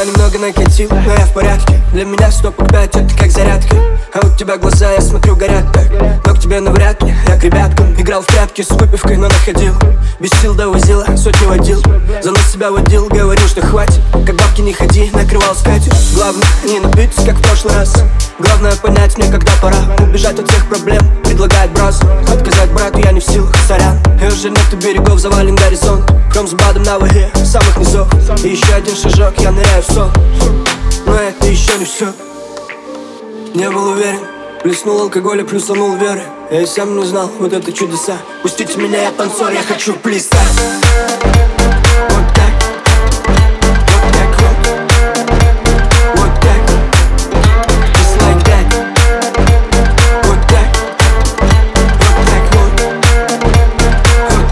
немного накатил, но я в порядке. Для меня стопок 5 это как зарядка. А у тебя глаза, я смотрю, горят так. Но к тебе навряд ли, я к ребяткам. Играл в прятки с выпивкой, но находил. Без сил довозила, сотни водил. За нос себя водил, говорил, что хватит. Как бабки не ходи, накрывал скатерть. Главное не напиться, как в прошлый раз. Главное понять мне, когда пора убежать от всех проблем, предлагает брос. Отказать брату я не в силах, сорян. И уже нету берегов, завален горизонт. Хром с бадом на воге, самых низов. И еще один шажок, я ныряю в сон. Но это еще не все. Не был уверен, плеснул алкоголя, плюсанул веры. Я и сам не знал, вот это чудеса. Пустите меня, я танцор, я хочу плясать. Вот так, вот так вот, вот так, just like that. Вот так, вот так вот, вот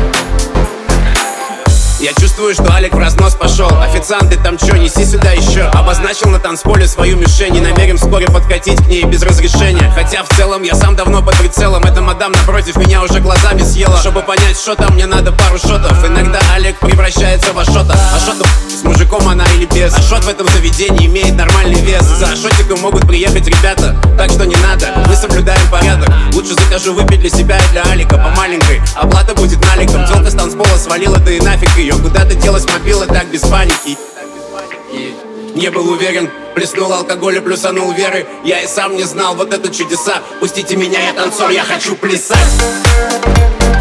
так. Я чувствую, что Алик в разнос пошел. Официант, ты там чё, неси сюда еще. Обозначил на танцполе свою мишень и намерен вскоре подкатить к ней без разрешения. Хотя в целом я сам давно под прицелом. Эта мадам напротив меня уже глазами съела. Чтобы понять, что там, мне надо пару шотов. Иногда Алик превращается в Ашота. Ашота с мужиком она или без. Ашот в этом заведении имеет нормальный вес. За Ашотиком могут приехать ребята, так что не надо, мы соблюдаем порядок. Лучше закажу выпить для себя и для Алика по маленькой. Оплата будет наликом. Тёлка с танцпола свалила, да и нафиг ее. Куда-то делась мобила, так без паники. Не был уверен, плеснул алкоголя, плюсанул веры. Я и сам не знал, вот это чудеса. Пустите меня, я танцор, я хочу плясать.